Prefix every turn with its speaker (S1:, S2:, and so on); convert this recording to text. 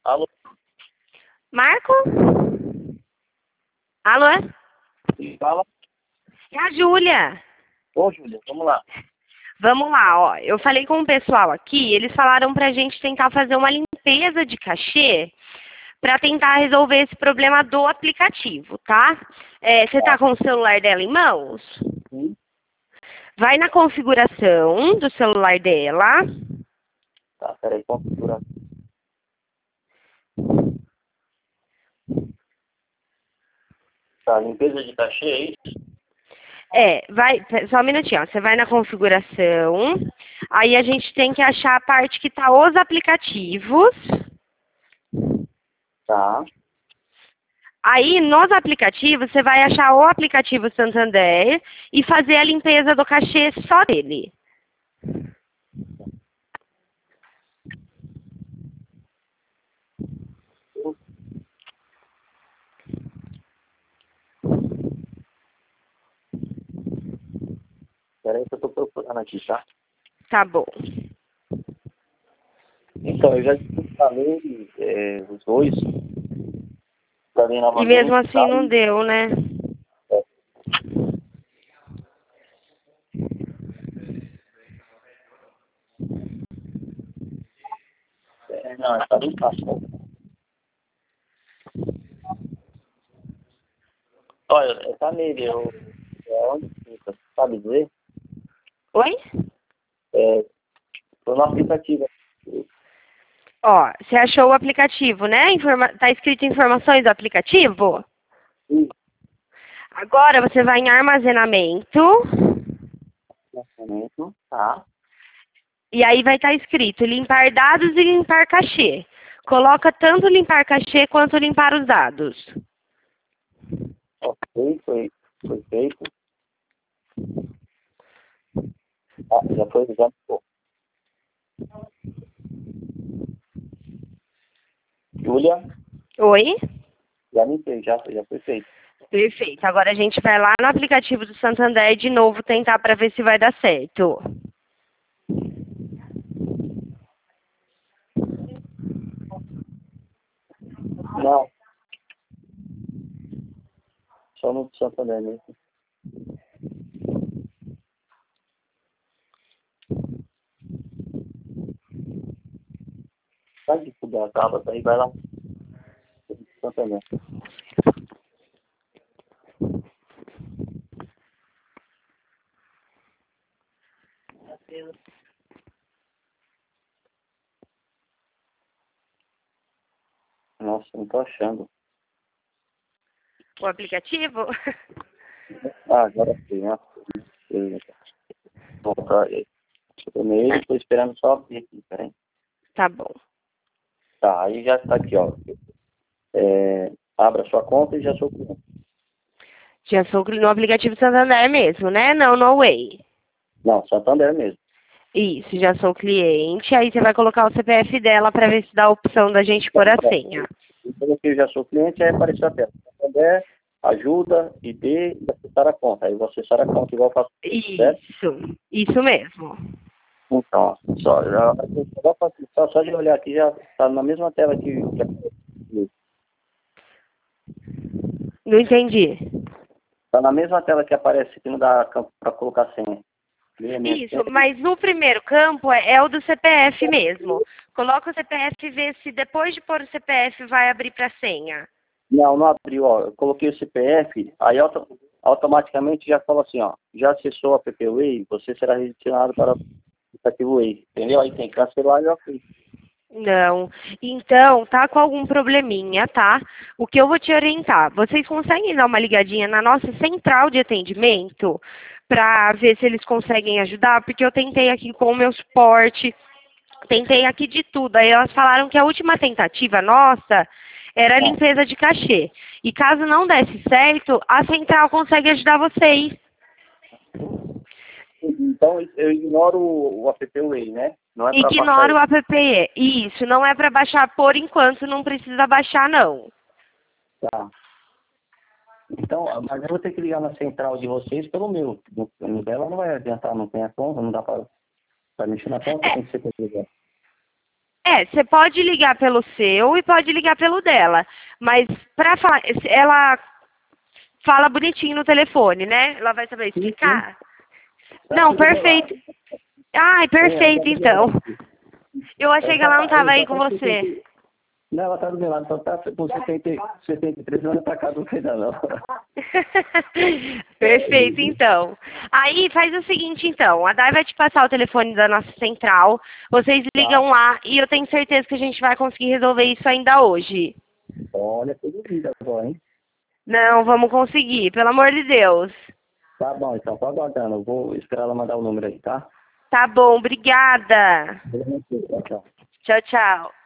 S1: Alô?
S2: Marco? Alô?
S1: Fala.
S2: É a Júlia.
S1: Ô, Júlia, vamos lá.
S2: Vamos lá, ó. Eu falei com o pessoal aqui, eles falaram pra gente tentar fazer uma limpeza de cachê pra tentar resolver esse problema do aplicativo, tá? Você tá com o celular dela em mãos?
S1: Sim.
S2: Vai na configuração do celular dela.
S1: Tá, peraí, configura. Tá, limpeza de cachê, é isso?
S2: Só um minutinho, ó. Você vai na configuração, aí a gente tem que achar a parte que tá os aplicativos.
S1: Tá.
S2: Aí, nos aplicativos, você vai achar o aplicativo Santander e fazer a limpeza do cachê só dele.
S1: Peraí que eu tô procurando aqui, tá?
S2: Tá bom.
S1: Então, eu já falei os dois. Falei
S2: E mesmo
S1: novamente,
S2: assim
S1: tá?
S2: não deu, né?
S1: Não, tá bem fácil. Olha, tá nele. Onde fica? Sabe dizer?
S2: Oi?
S1: Tô no aplicativo.
S2: Ó, você achou o aplicativo, né? Tá escrito informações do aplicativo?
S1: Sim.
S2: Agora você vai em armazenamento.
S1: Lançamento, tá.
S2: E aí vai estar escrito limpar dados e limpar cachê. Coloca tanto limpar cachê quanto limpar os dados.
S1: Ok, foi feito. Ah, já foi, já ficou. Júlia,
S2: Oi?
S1: já limpei, já foi feito.
S2: Perfeito. Agora a gente vai lá no aplicativo do Santander de novo tentar para ver se vai dar certo.
S1: Não, só no Santander mesmo. Sai de tudo, acaba, daí vai lá no Santander. Nossa, não tô achando.
S2: O aplicativo?
S1: Ah, agora sim, né? Voltar aí. Eu tô nele, tô esperando só abrir aqui, peraí.
S2: Tá bom.
S1: Tá, aí já está aqui, ó. Abra sua conta e já sou cliente.
S2: Já sou no aplicativo Santander mesmo, né? Não no Way.
S1: Não, Santander mesmo.
S2: Isso, já sou cliente. Aí você vai colocar o CPF dela para ver se dá a opção da gente pôr a senha.
S1: Então aqui eu já sou cliente, aí apareceu a tela. Santander, ajuda, ID e acessar a conta. Aí você acessar a conta igual eu faço, certo?
S2: Isso mesmo.
S1: Então, ó, só de olhar aqui já está na mesma tela que
S2: Não entendi.
S1: está na mesma tela que aparece aqui no da para colocar senha.
S2: Isso, mas no primeiro campo é o do CPF mesmo. Coloca o CPF e vê se depois de pôr o CPF vai abrir para senha.
S1: Não, não abriu, ó. Eu coloquei o CPF, aí automaticamente já fala assim, ó, já acessou a app Way, você será redirecionado para o aplicativo Way, entendeu? Aí tem que cancelar e já fez.
S2: Não. Então, tá com algum probleminha, tá? O que eu vou te orientar? Vocês conseguem dar uma ligadinha na nossa central de atendimento para ver se eles conseguem ajudar? Porque eu tentei aqui com o meu suporte, tentei aqui de tudo. Aí elas falaram que a última tentativa nossa era a limpeza de cachê. E caso não desse certo, a central consegue ajudar vocês.
S1: Então eu ignoro o app Way, né? Não é para baixar
S2: Ignora o
S1: ele.
S2: app. Isso, não é para baixar por enquanto, não precisa baixar não.
S1: Tá. Então, mas eu vou ter que ligar na central de vocês pelo meu. No dela não vai adiantar, não tem a conta, não dá para mexer na conta, tem que ser por ligar.
S2: Você pode ligar pelo seu e pode ligar pelo dela. Mas pra falar, ela fala bonitinho no telefone, né? Ela vai saber
S1: Sim, sim.
S2: explicar?
S1: Tá
S2: Não,
S1: aqui do meu lado.
S2: perfeito. Ai,
S1: Ela tá
S2: perfeito
S1: do meu
S2: então.
S1: lado.
S2: Eu achei que ela não estava
S1: Ele
S2: aí
S1: só
S2: com
S1: tá com
S2: você.
S1: 70. Não, ela tá do meu lado, só tá com 73 anos pra cá do que ainda não.
S2: Perfeito, então. Aí faz o seguinte, então. A Dai vai te passar o telefone da nossa central. Vocês
S1: Tá.
S2: ligam lá e eu tenho certeza que a gente vai conseguir resolver isso ainda hoje.
S1: Olha, tudo vida agora, hein?
S2: Não, vamos conseguir, pelo amor de Deus.
S1: Tá bom, então, tô aguardando. Eu vou esperar ela mandar o número aí, tá?
S2: Tá bom, obrigada.
S1: Tchau, tchau.
S2: Tchau, tchau.